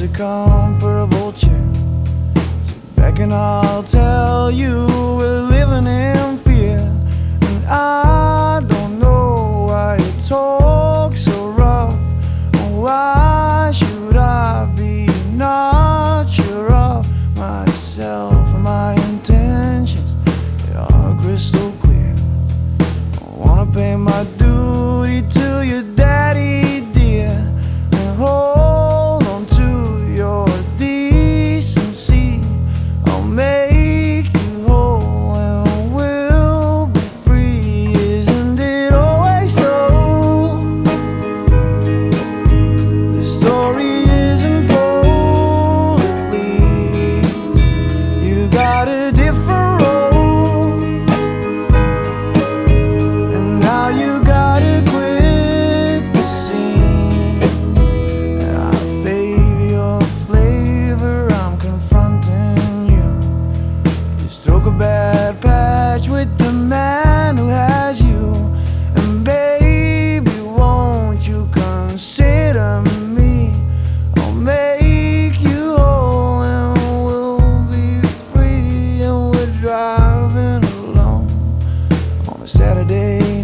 a comfortable chair. Sit back and I'll tell you we're living in fear. And I don't know why you talk so rough. Why should I be not sure of myself and my intentions? They are crystal clear. I wanna pay my duty to your daddy, dear, and hold on to your decency. I'll make you whole and we'll be free. Isn't it always so? The story isn't fully. You got a different role, and now you gotta quit the scene. And I favor your flavor, I'm confronting you. You stroke a bad patch with the man who has you. And baby, won't you consider me? I'll make you whole and we'll be free. And we're driving alone on a Saturday